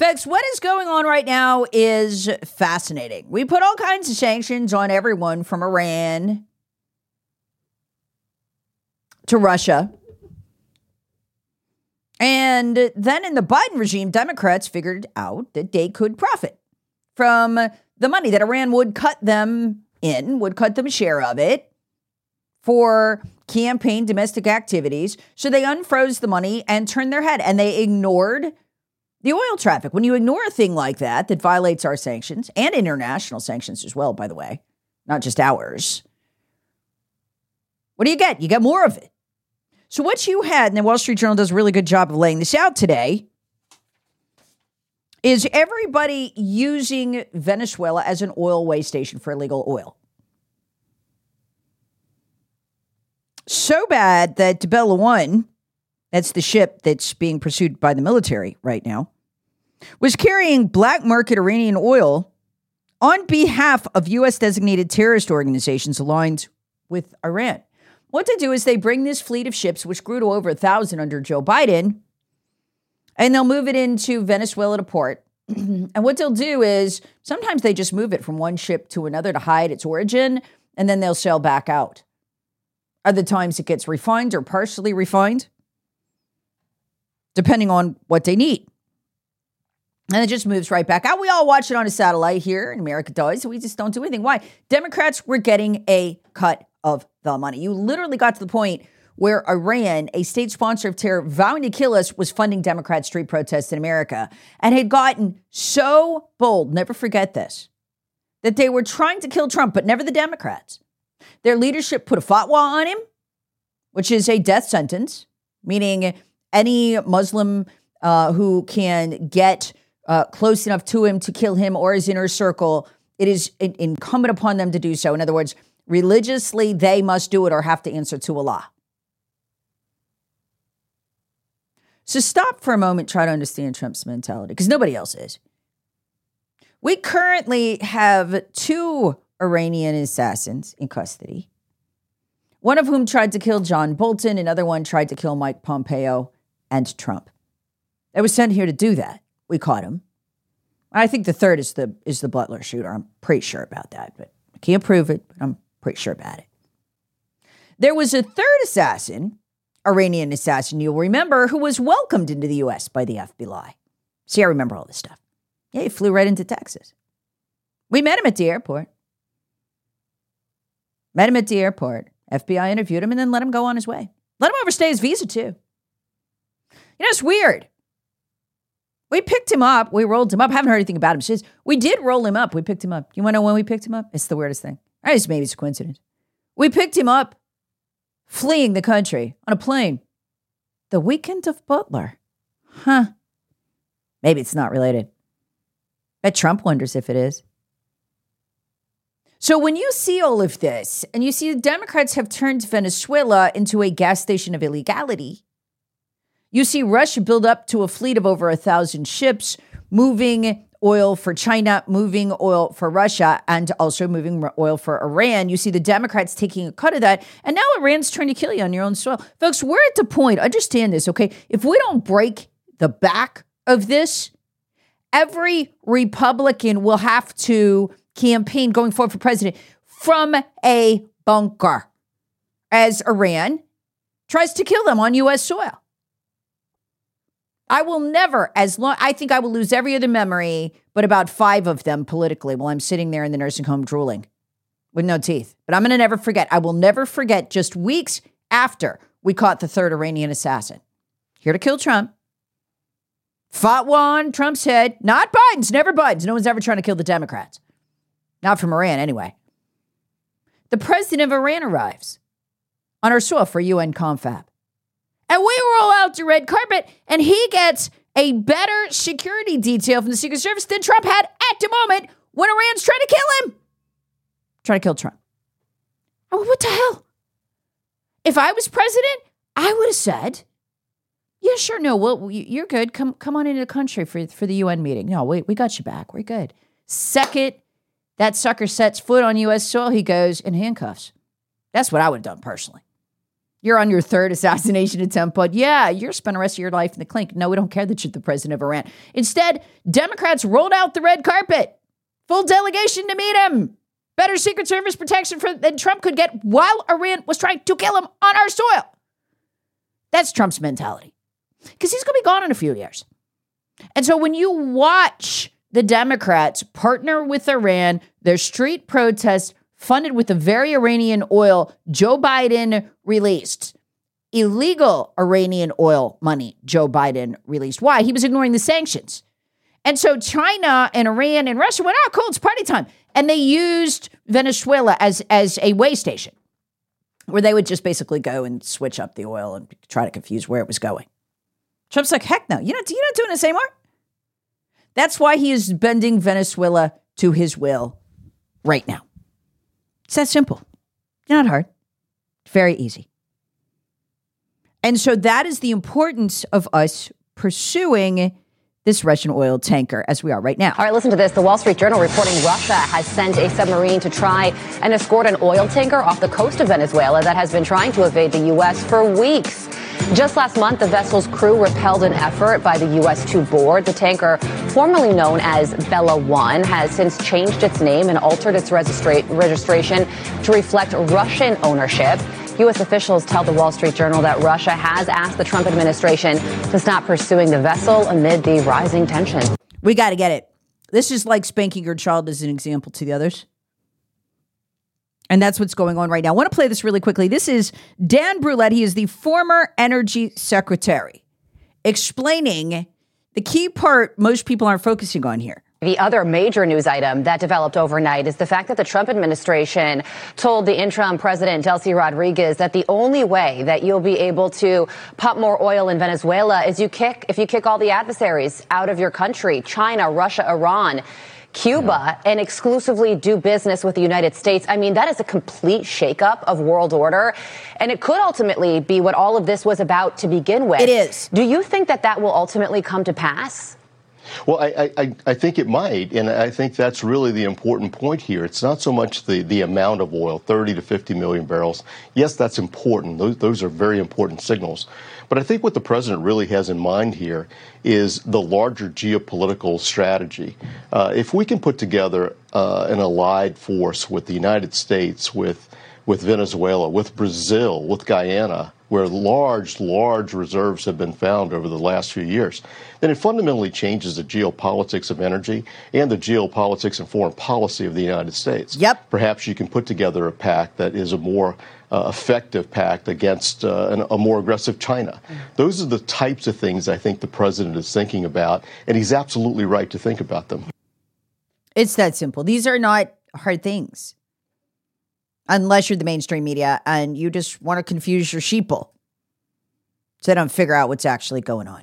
Folks, what is going on right now is fascinating. We put all kinds of sanctions on everyone from Iran to Russia. And then in the Biden regime, Democrats figured out that they could profit from the money that Iran would cut them a share of it for campaign domestic activities. So they unfroze the money and turned their head, and they ignored the oil traffic. When you ignore a thing like that violates our sanctions and international sanctions as well, by the way, not just ours, what do you get? You get more of it. So what you had, and the Wall Street Journal does a really good job of laying this out today, is everybody using Venezuela as an oil way station for illegal oil. So bad that Bella One, that's the ship that's being pursued by the military right now, was carrying black market Iranian oil on behalf of U.S. designated terrorist organizations aligned with Iran. What they do is they bring this fleet of ships, which grew to over 1,000 under Joe Biden, and they'll move it into Venezuela to port. And what they'll do is sometimes they just move it from one ship to another to hide its origin, and then they'll sail back out. Other times it gets refined or partially refined, depending on what they need. And it just moves right back out. We all watch it on a satellite here in America does. We just don't do anything. Why? Democrats were getting a cut of the money. You literally got to the point where Iran, a state sponsor of terror, vowing to kill us, was funding Democrat street protests in America and had gotten so bold, never forget this, that they were trying to kill Trump, but never the Democrats. Their leadership put a fatwa on him, which is a death sentence, meaning any Muslim who can get close enough to him to kill him or his inner circle, it is incumbent upon them to do so. In other words, religiously, they must do it or have to answer to Allah. So stop for a moment, try to understand Trump's mentality, because nobody else is. We currently have 2 Iranian assassins in custody, one of whom tried to kill John Bolton, another one tried to kill Mike Pompeo and Trump. They were sent here to do that. We caught him. I think the third is the Butler shooter. I'm pretty sure about that, but I can't prove it, but I'm pretty sure about it. There was a third assassin, Iranian assassin, you'll remember, who was welcomed into the U.S. by the FBI. See, I remember all this stuff. Yeah, he flew right into Texas. We met him at the airport. FBI interviewed him and then let him go on his way. Let him overstay his visa, too. You know, it's weird. We picked him up. We rolled him up. Haven't heard anything about him since. We did roll him up. We picked him up. You want to know when we picked him up? It's the weirdest thing. Maybe it's a coincidence. We picked him up fleeing the country on a plane the weekend of Butler. Huh. Maybe it's not related. Bet Trump wonders if it is. So when you see all of this, and you see the Democrats have turned Venezuela into a gas station of illegality, you see Russia build up to a fleet of over 1,000 ships, moving oil for China, moving oil for Russia, and also moving oil for Iran. You see the Democrats taking a cut of that, and now Iran's trying to kill you on your own soil. Folks, we're at the point, understand this, okay? If we don't break the back of this, every Republican will have to campaign going forward for president from a bunker as Iran tries to kill them on U.S. soil. I will never, I think I will lose every other memory, but about 5 of them politically while I'm sitting there in the nursing home drooling with no teeth. But I'm going to never forget. I will never forget just weeks after we caught the third Iranian assassin. Here to kill Trump. Fatwa on Trump's head. Not Biden's, never Biden's. No one's ever trying to kill the Democrats. Not from Iran, anyway. The president of Iran arrives on our soil for UN confab. And we roll out the red carpet, and he gets a better security detail from the Secret Service than Trump had at the moment when Iran's trying to kill him. Trying to kill Trump. I mean, what the hell? If I was president, I would have said, yeah, sure, no, well, you're good. Come on into the country for the UN meeting. No, we got you back. We're good. Second, that sucker sets foot on U.S. soil, he goes in handcuffs. That's what I would have done personally. You're on your third assassination attempt, but yeah, you're spending the rest of your life in the clink. No, we don't care that you're the president of Iran. Instead, Democrats rolled out the red carpet. Full delegation to meet him. Better Secret Service protection than Trump could get while Iran was trying to kill him on our soil. That's Trump's mentality. Because he's going to be gone in a few years. And so when you watch the Democrats partner with Iran, their street protests funded with the very Iranian oil Joe Biden released, illegal Iranian oil money Joe Biden released. Why? He was ignoring the sanctions. And so China and Iran and Russia went, oh, cool, it's party time. And they used Venezuela as a way station where they would just basically go and switch up the oil and try to confuse where it was going. Trump's like, heck no, you're not doing this anymore. That's why he is bending Venezuela to his will right now. It's that simple. Not hard. Very easy. And so that is the importance of us pursuing this Russian oil tanker as we are right now. All right, listen to this. The Wall Street Journal reporting Russia has sent a submarine to try and escort an oil tanker off the coast of Venezuela that has been trying to evade the U.S. for weeks. Just last month, the vessel's crew repelled an effort by the U.S. to board. The tanker, formerly known as Bella 1, has since changed its name and altered its registration to reflect Russian ownership. U.S. officials tell the Wall Street Journal that Russia has asked the Trump administration to stop pursuing the vessel amid the rising tension. We got to get it. This is like spanking your child as an example to the others. And that's what's going on right now. I want to play this really quickly. This is Dan Brulette. He is the former energy secretary, explaining the key part most people aren't focusing on here. The other major news item that developed overnight is the fact that the Trump administration told the interim president, Delcy Rodriguez, that the only way that you'll be able to pump more oil in Venezuela is if you kick all the adversaries out of your country, China, Russia, Iran, Cuba, and exclusively do business with the United States. I mean, that is a complete shakeup of world order. And it could ultimately be what all of this was about to begin with. It is. Do you think that will ultimately come to pass? Well, I think it might, and I think that's really the important point here. It's not so much the amount of oil, 30 to 50 million barrels. Yes, that's important. Those are very important signals. But I think what the president really has in mind here is the larger geopolitical strategy. If we can put together an allied force with the United States, with Venezuela, with Brazil, with Guyana, where large reserves have been found over the last few years, then it fundamentally changes the geopolitics of energy and the geopolitics and foreign policy of the United States. Yep. Perhaps you can put together a pact that is a more effective pact against a more aggressive China. Those are the types of things I think the president is thinking about, and he's absolutely right to think about them. It's that simple. These are not hard things. Unless you're the mainstream media and you just want to confuse your sheeple so they don't figure out what's actually going on.